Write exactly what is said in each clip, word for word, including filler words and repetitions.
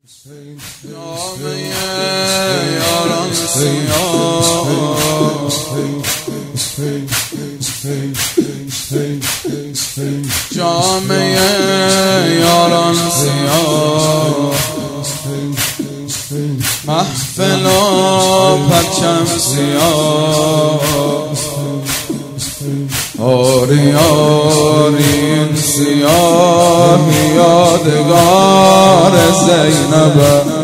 جامعه یاران سیاه جامعه یاران سیاه محفل و پرچم سیاه آری آری این سیاه یادگار زینب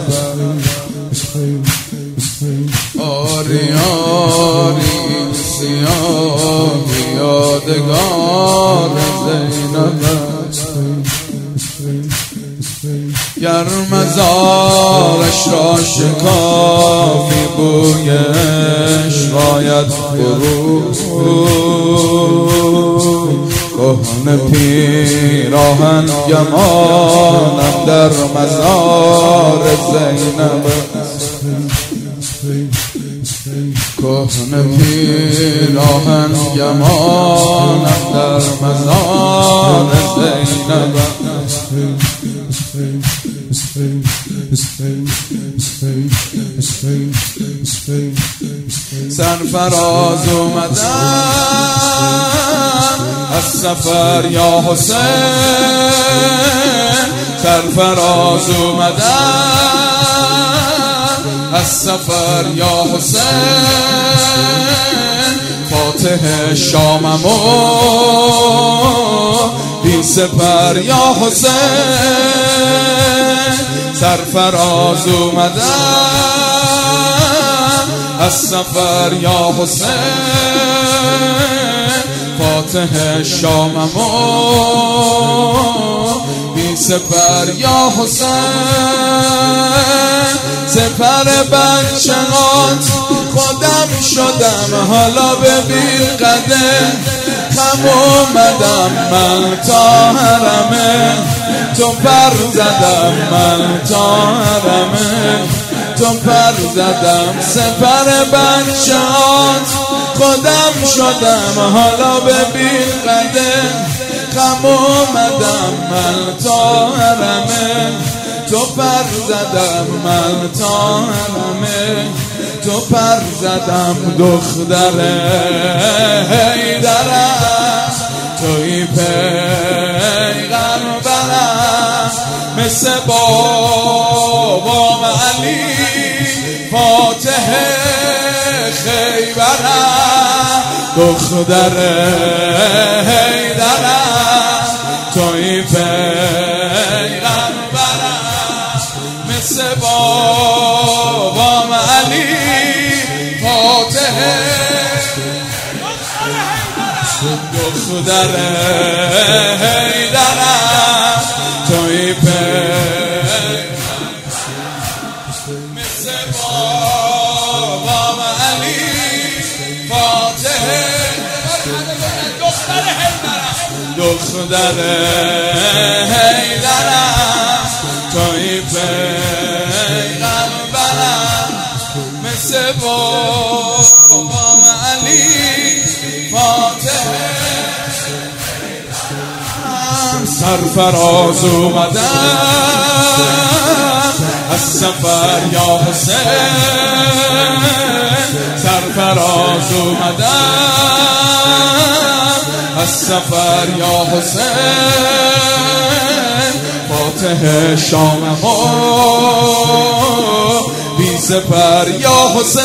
آری آری این سیاه یادگار زینب گر مزارش را شکافی بویش باید فرو کهنه پیراهن گمانم در مزار زینب کهنه پیراهن گمانم در مزار زینب سرفراز اومدن از سفر یا حسین سرفراز اومدن از سفر یا حسین فاتح شاممو بی سپر یا حسین سرفراز اومدن از سفر یا حسین فاتح شاممو بی سپر یا حسین سپر بچه‌هات خودم شدم حالا ببین قدم خم اومدم من تا حرمه تو پر زدم من تا حرمه تو پر زدم سپر بچه‌هات خودم شدم حالا ببین قدم خم اومدم من تا حرمه تو پر زدم من تا حرمه تو پر زدم دختر حیدرم توی پیغمبرم مثل بابام علی فاتح خیبرم دختر حیدرم توی پیغمبرم مثل بابام علی فاتح دختر حیدرم توی پیغمبرم مثل بابام علی فاتح دختر حیدرم دختر حیدرم توی پیغمبرم مثل بابام علی فاتح سرفراز اومدم از سفر یا حسین سرفراز اومدم از سفر یا حسین فاتح شاممو بی سپر یا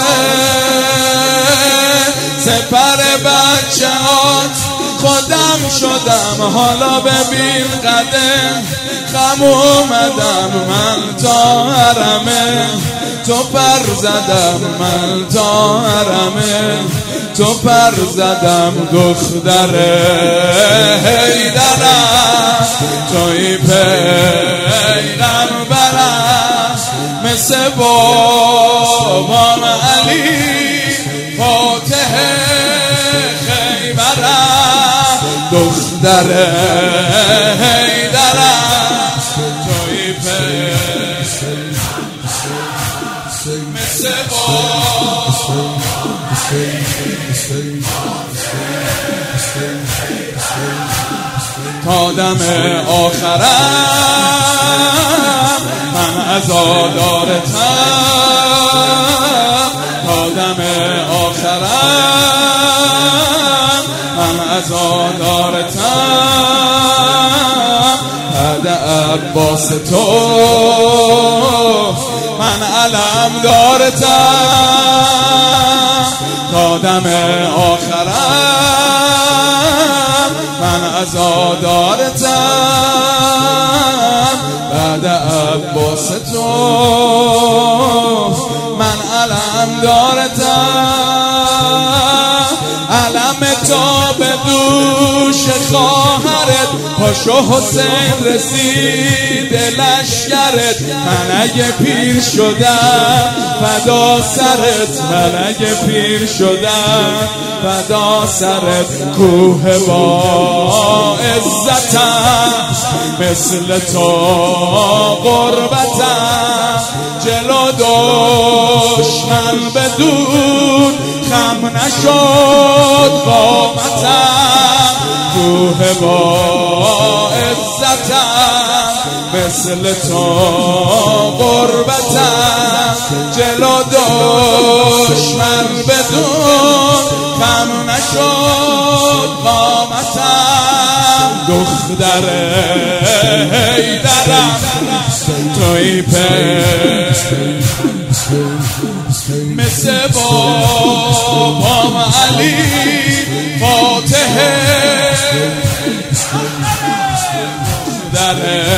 حسین سپر بچه‌هات خودم شدم حالا ببین قدم خم اومدم من تا حرمه تو پر زدم من تا حرمه تو پر زدم دختر حیدرم توی پیغمبرم مثل بابام علی فاتح خیبرم دختر حیدرم توی پیغمبرم مثل بابام تا دم آخرم من عزادارتم تا دم آخرم، من عزادارتم بعد عباس تو، من علم دارتم تا دم آخرم، من عزادارتم بعد عباس تو، من علم دارتم. علم تو به دوش خواهرت، پاشو حسین رسید لشکرت، من اگه پیر شدم فدا سرت، من اگه پیر شدم فدا سرت. کوه با عزتم مثل تو غربتم، جلو دشمن بدون خم نشد قامتم. کوه با عزتم مثل تو غربتم، جلو دشمن بدون خم نشد قامتم. دختر حیدرم توی پر مثل بابام علی فاتح، در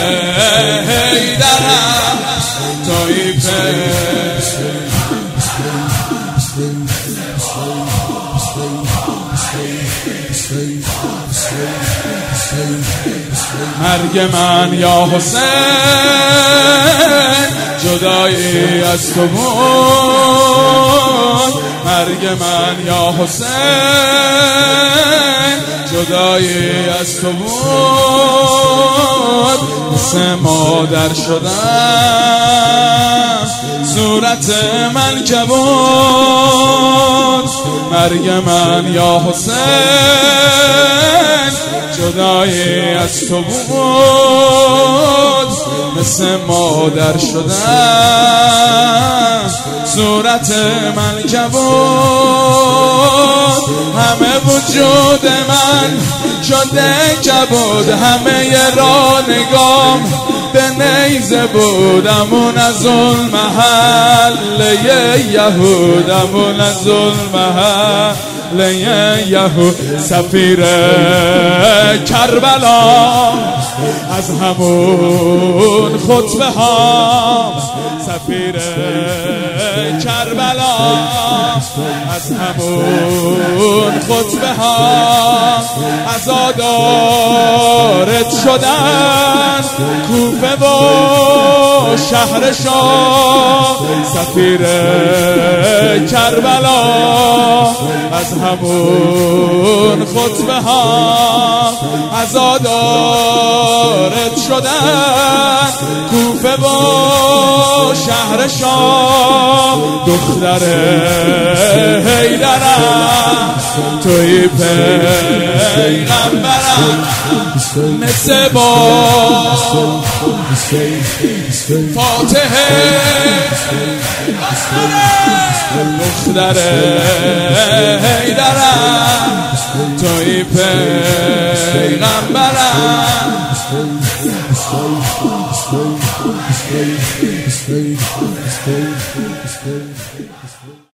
حیدرم توی پر مرگ من یا حسین جدایی از تو بود، مرگ من یا حسین جدایی از تو بود. مثل مادر شدم صورت من کبود، مرگ من یا حسین جدایی از تو بود. مثل مادر شدم صورت من کبود، همه وجود من شده کبود، همه را نگام به نیزه بودمون از اون محله یهودمون از اون محله یهود. سفیر کربلا از همون خطبه ها، سفیر کربلا از همون خطبه ها، عزادارت شدن کوفه و شهر شاه. سفیر کربلا از همون خطبه ها، عزادارت شدن کوفه و شهر شاه. دختر حیدرم توی پیغمبرم مثل با فاتح، دختر حیدرم توی پیغمبرم.